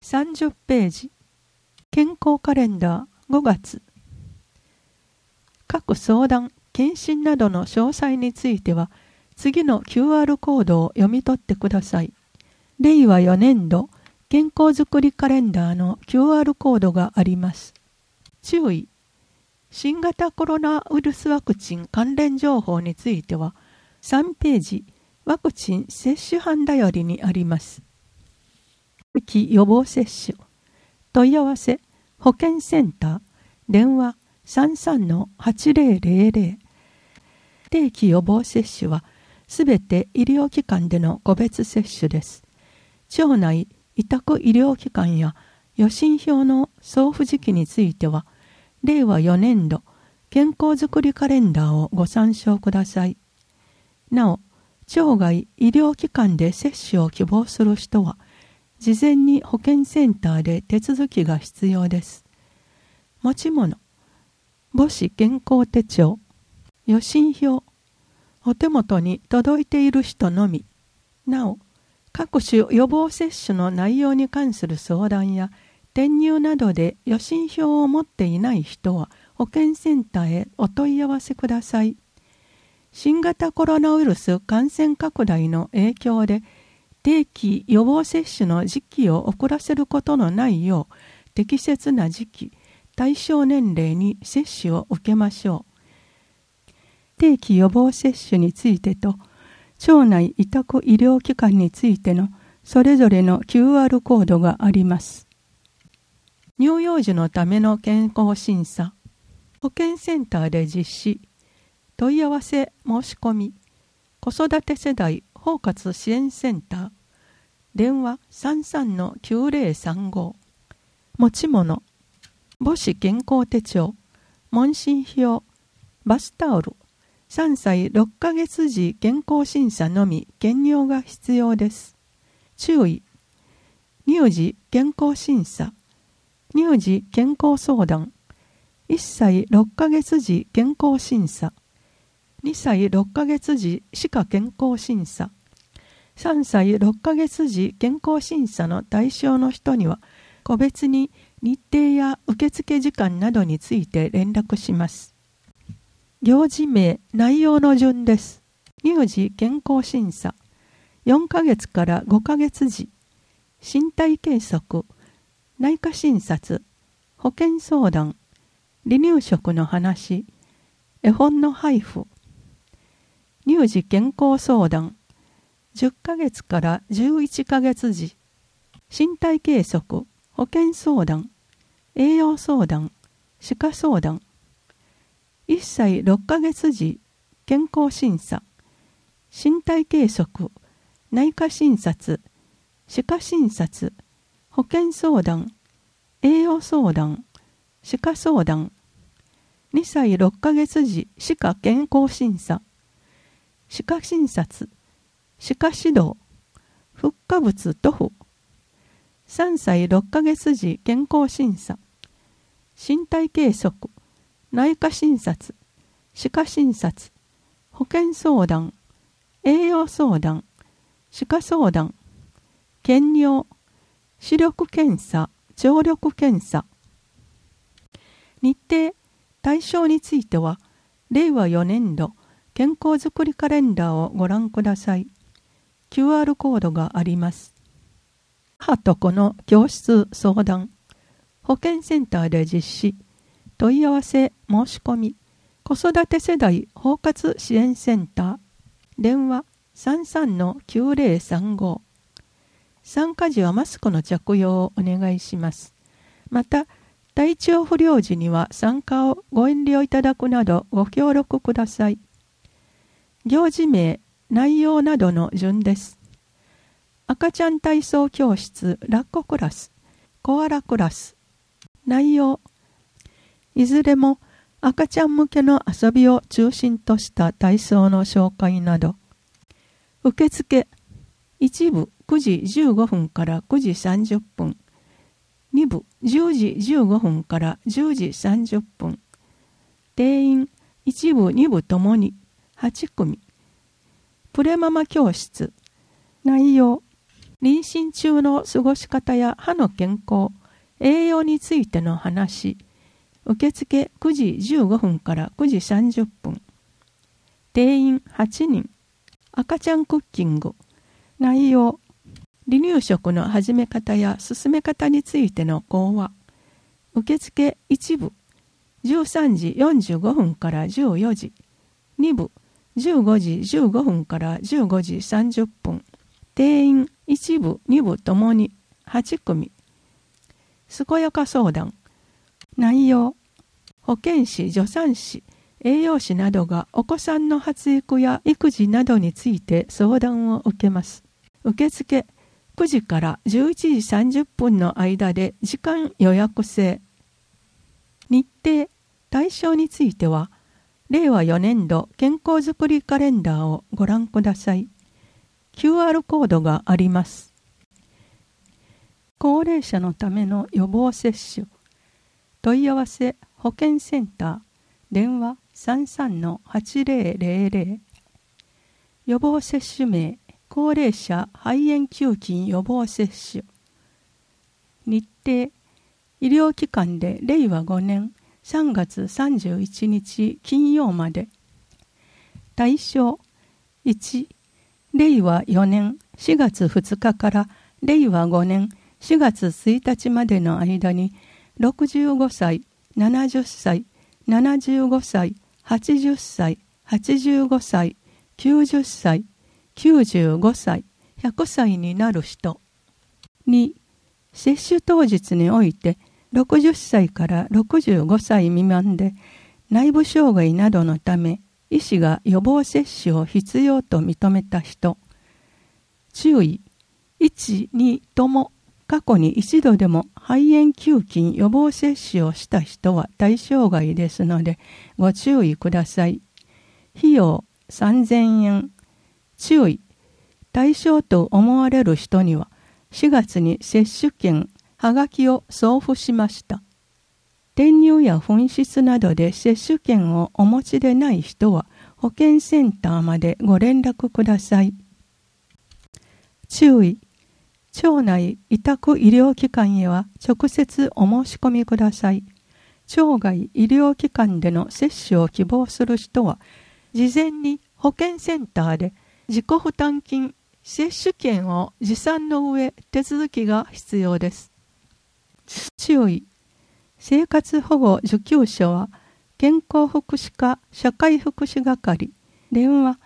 30ページ。健康カレンダー5月。各相談、検診などの詳細については、次の QR コードを読み取ってください。令和4年度健康づくりカレンダーの QR コードがあります。注意。新型コロナウイルスワクチン関連情報については、3ページ、ワクチン接種班だよりにあります。定期予防接種。問い合わせ、保健センター、電話 33-8000。定期予防接種は、すべて医療機関での個別接種です。町内委託医療機関や予診票の送付時期については、令和4年度健康づくりカレンダーをご参照ください。なお、町外医療機関で接種を希望する人は、事前に保健センターで手続きが必要です。持ち物、母子健康手帳、予診票、お手元に届いている人のみ。なお、各種予防接種の内容に関する相談や転入などで予診票を持っていない人は保健センターへお問い合わせください。新型コロナウイルス感染拡大の影響で定期予防接種の時期を遅らせることのないよう適切な時期、対象年齢に接種を受けましょう。定期予防接種についてと町内委託医療機関についてのそれぞれの QR コードがあります。乳幼児のための健康審査、保健センターで実施、問い合わせ申し込み、子育て世代包括支援センター、電話 33-9035。持ち物、母子健康手帳、問診票、バスタオル、3歳6ヶ月時健康審査のみ検尿が必要です。注意。乳児健康審査、乳児健康相談、1歳6ヶ月時健康審査、2歳6ヶ月時歯科健康審査、3歳6ヶ月時健康審査の対象の人には、個別に日程や受付時間などについて連絡します。行事名、内容の順です。乳児健康審査、4ヶ月から5ヶ月時、身体計測、内科診察、保健相談、離乳食の話、絵本の配布。乳児健康相談、10ヶ月から11ヶ月時、身体計測、保健相談、栄養相談、歯科相談。1歳6ヶ月時、健康審査、身体計測、内科診察、歯科診察、保健相談、栄養相談、歯科相談。2歳6ヶ月時、歯科健康審査、歯科診察、歯科指導、フッ化物塗布。3歳6ヶ月時健康審査、身体計測、内科診察、歯科診察、保健相談、栄養相談、歯科相談、検尿、視力検査、聴力検査。日程、対象については、令和4年度健康づくりカレンダーをご覧ください。QR コードがあります。母と子の教室相談、保健センターで実施、問い合わせ申し込み、子育て世代包括支援センター、電話 33-9035。参加時はマスクの着用をお願いします。また、体調不良時には参加をご遠慮いただくなどご協力ください。行事名、内容などの順です。赤ちゃん体操教室ラッコクラス、コアラクラス。内容、いずれも赤ちゃん向けの遊びを中心とした体操の紹介など。受付、1部9時15分から9時30分。2部10時15分から10時30分。定員1部2部ともに8組。プレママ教室。内容、 妊娠中の過ごし方や歯の健康、栄養についての話。受付9時15分から9時30分。定員8人。赤ちゃんクッキング。内容。離乳食の始め方や進め方についての講話。受付1部。13時45分から14時。2部。15時15分から15時30分。定員1部2部ともに8組。健やか相談。内容。保健師、助産師、栄養士などがお子さんの発育や育児などについて相談を受けます。受付9時から11時30分の間で時間予約制。日程、対象については、令和4年度健康づくりカレンダーをご覧ください。QR コードがあります。高齢者のための予防接種。問い合わせ保健センター。電話 33-8000。予防接種名。高齢者肺炎球菌予防接種。日程。医療機関で令和5年3月31日金曜まで。対象。1、令和4年4月2日から令和5年4月1日までの間に65歳、70歳、75歳、80歳、85歳、90歳、95歳、100歳になる人。2、接種当日において60歳から65歳未満で内部障害などのため医師が予防接種を必要と認めた人。注意。1、2とも過去に一度でも肺炎球菌予防接種をした人は対象外ですのでご注意ください。費用3000円。注意。対象と思われる人には4月に接種券、はがきを送付しました。転入や紛失などで接種券をお持ちでない人は保健センターまでご連絡ください。注意。町内委託医療機関へは直接お申し込みください。町外医療機関での接種を希望する人は、事前に保健センターで自己負担金、接種券を持参の上手続きが必要です。注意。生活保護受給書は健康福祉課社会福祉係電話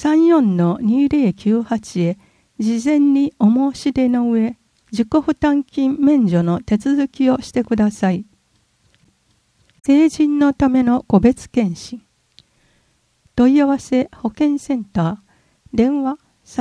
34-2098 へ事前にお申し出の上自己負担金免除の手続きをしてください。成人のための個別検診。問い合わせ保健センター電話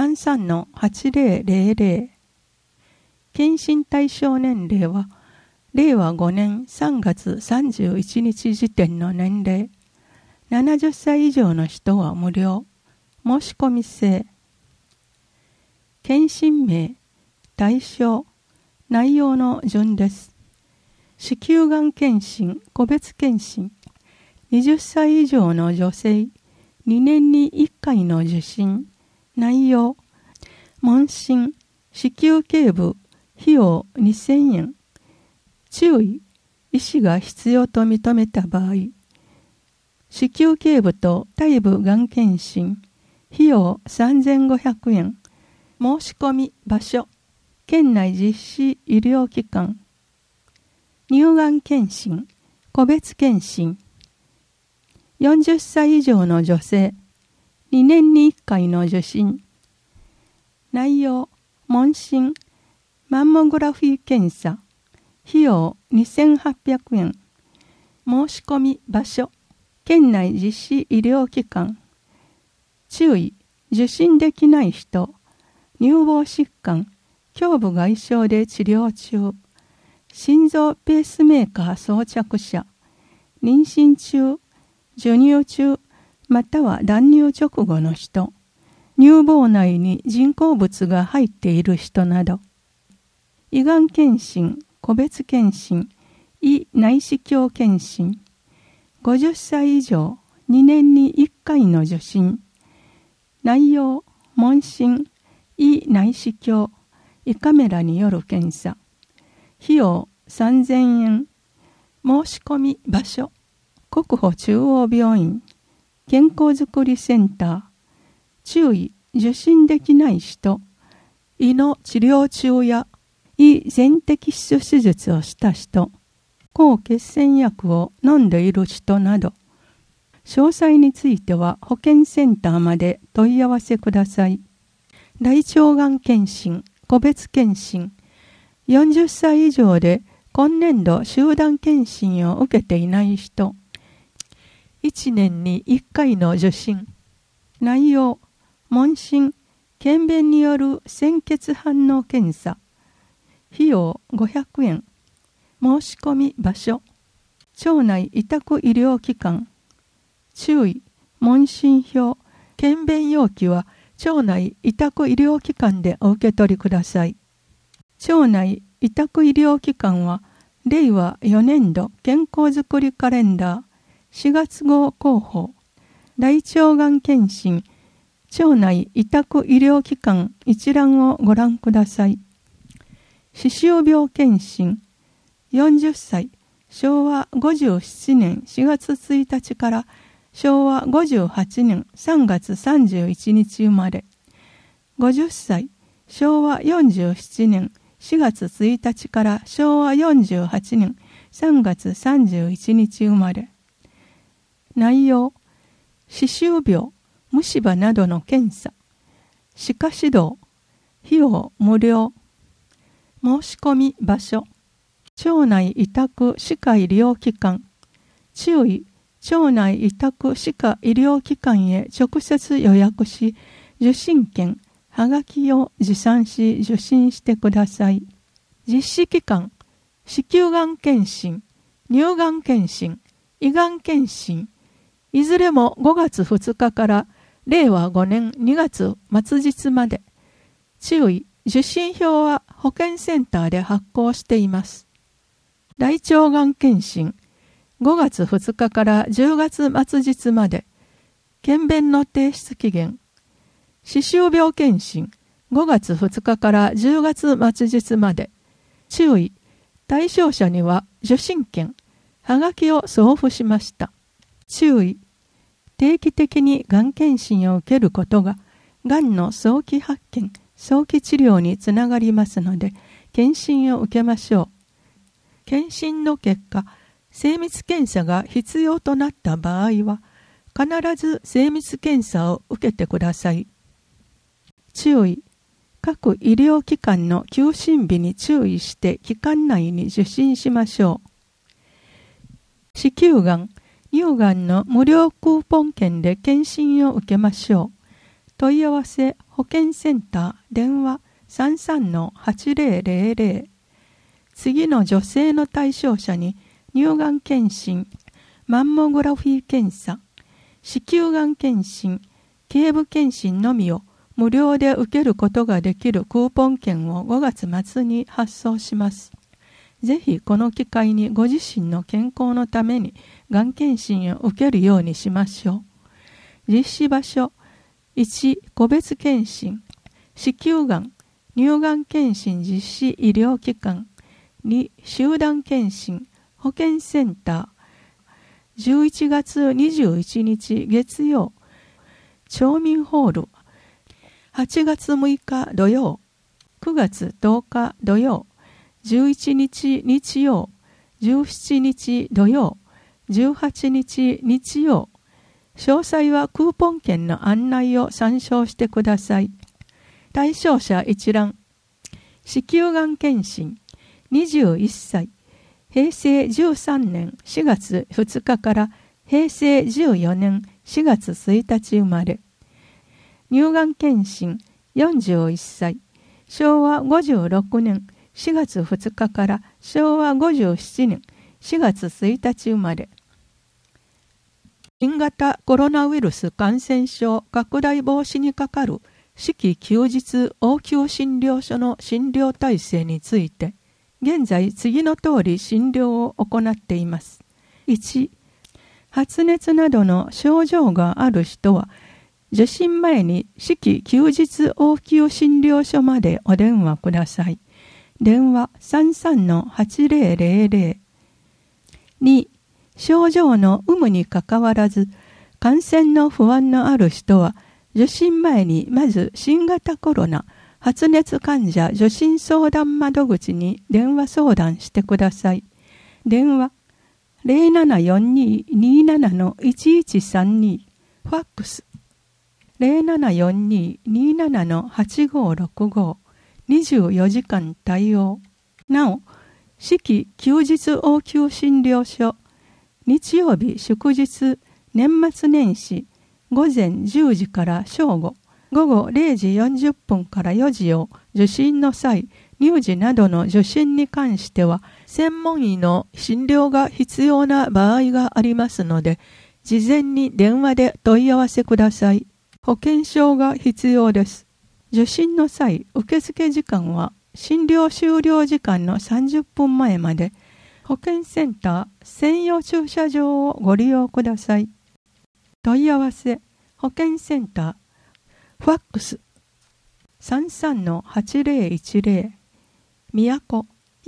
33-8000。検診対象年齢は令和5年3月31日時点の年齢。70歳以上の人は無料。申し込み制。検診名、対象、内容の順です。子宮がん検診、個別検診。20歳以上の女性。2年に1回の受診。内容、問診、子宮頸部、費用2000円。注意。医師が必要と認めた場合、子宮頸部と体部がん検診、費用3500円。申し込み場所、県内実施医療機関。乳がん検診、個別検診。40歳以上の女性、2年に1回の受診。内容、問診、マンモグラフィー検査。費用2800円。申し込み場所、県内実施医療機関。注意、受診できない人、乳房疾患、胸部外傷で治療中、心臓ペースメーカー装着者、妊娠中、授乳中、または断乳直後の人、乳房内に人工物が入っている人など、胃がん検診、個別検診、胃内視鏡検診、50歳以上、2年に1回の受診、内容、問診、胃内視鏡、 胃カメラによる検査。費用3000円。申し込み場所。国保中央病院。健康づくりセンター。注意、受診できない人。胃の治療中や胃全摘出手術をした人。抗血栓薬を飲んでいる人など。詳細については保健センターまで問い合わせください。大腸がん検診、個別検診。40歳以上で今年度集団検診を受けていない人。1年に1回の受診。内容、問診、検便による鮮血反応検査。費用500円。申し込み場所。町内委託医療機関。注意、問診票、検便要記は町内委託医療機関でお受け取りください。町内委託医療機関は令和4年度健康づくりカレンダー4月号広報。大腸がん検診町内委託医療機関一覧をご覧ください。歯周病検診40歳昭和57年4月1日から昭和58年3月31日生まれ。50歳昭和47年4月1日から昭和48年3月31日生まれ。内容、歯周病、虫歯などの検査。歯科指導。費用無料。申し込み場所。町内委託歯科医療機関。注意、町内委託歯科医療機関へ直接予約し、受診券、はがきを持参し受診してください。実施期間、子宮がん検診、乳がん検診、胃がん検診、いずれも5月2日から令和5年2月末日まで。注意、受診票は保健センターで発行しています。大腸がん検診、5月2日から10月末日まで。検便の提出期限。歯周病検診、5月2日から10月末日まで。注意、対象者には受診券、はがきを送付しました。注意、定期的にがん検診を受けることが、がんの早期発見、早期治療につながりますので、検診を受けましょう。検診の結果、精密検査が必要となった場合は、必ず精密検査を受けてください。注意、各医療機関の休診日に注意して期間内に受診しましょう。子宮がん、乳がんの無料クーポン券で検診を受けましょう。問い合わせ保健センター電話 33-8000。次の女性の対象者に乳がん検診、マンモグラフィー検査、子宮がん検診、頸部検診のみを無料で受けることができるクーポン券を5月末に発送します。ぜひこの機会にご自身の健康のためにがん検診を受けるようにしましょう。実施場所、1、個別検診、子宮がん、乳がん検診実施医療機関、2、集団検診、保健センター、11月21日月曜、町民ホール、8月6日土曜、9月10日土曜、11日日曜、17日土曜、18日日曜。詳細はクーポン券の案内を参照してください。対象者一覧。子宮がん検診、21歳、平成13年4月2日から平成14年4月1日生まれ。乳がん検診、41歳、昭和56年4月2日から昭和57年4月1日生まれ。新型コロナウイルス感染症拡大防止にかかる四季休日応急診療所の診療体制について、現在次の通り診療を行っています。1、発熱などの症状がある人は、 受診前に四季休日応急診療所までお電話ください。電話 33-8000。2、症状の有無にかかわらず、感染の不安のある人は、受診前にまず新型コロナ、発熱患者受診相談窓口に電話相談してください。電話 0742-27-1132、ファックス 0742-27-8565、24時間対応。なお、四季休日応急診療所、日曜日祝日、年末年始、午前10時から正午、午後0時40分から4時を受診の際、乳児などの受診に関しては、専門医の診療が必要な場合がありますので、事前に電話で問い合わせください。保険証が必要です。受診の際、受付時間は診療終了時間の30分前まで、保健センター専用駐車場をご利用ください。問い合わせ、保健センター、ファックス 33-8010、都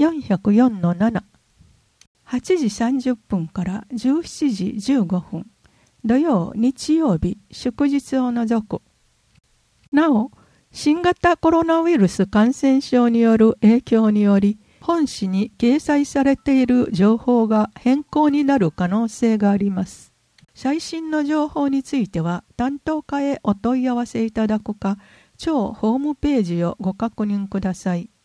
404-7、8時30分から17時15分、土曜、日曜日、祝日を除く。なお、新型コロナウイルス感染症による影響により、本誌に掲載されている情報が変更になる可能性があります。最新の情報については、担当課へお問い合わせいただくか、超ホームページをご確認ください。